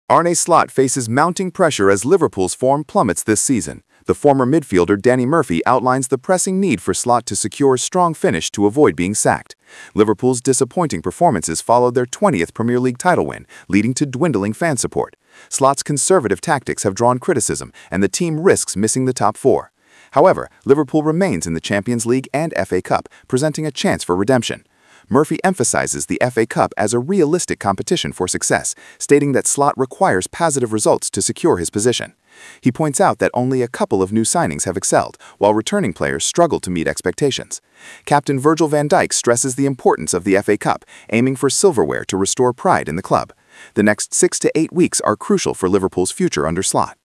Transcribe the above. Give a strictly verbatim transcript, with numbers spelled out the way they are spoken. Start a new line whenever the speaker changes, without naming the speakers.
Arne Slot faces mounting pressure as Liverpool's form plummets this season. The former midfielder Danny Murphy outlines the pressing need for Slot to secure a strong finish to avoid being sacked. Liverpool's disappointing performances followed their twentieth Premier League title win, leading to dwindling fan support. Slot's conservative tactics have drawn criticism, and the team risks missing the top four. However, Liverpool remains in the Champions League and F A Cup, presenting a chance for redemption. Murphy emphasizes the F A Cup as a realistic competition for success, stating that Slot requires positive results to secure his position. He points out that only a couple of new signings have excelled, while returning players struggle to meet expectations. Captain Virgil van Dijk stresses the importance of the F A Cup, aiming for silverware to restore pride in the club. The next six to eight weeks are crucial for Liverpool's future under Slot.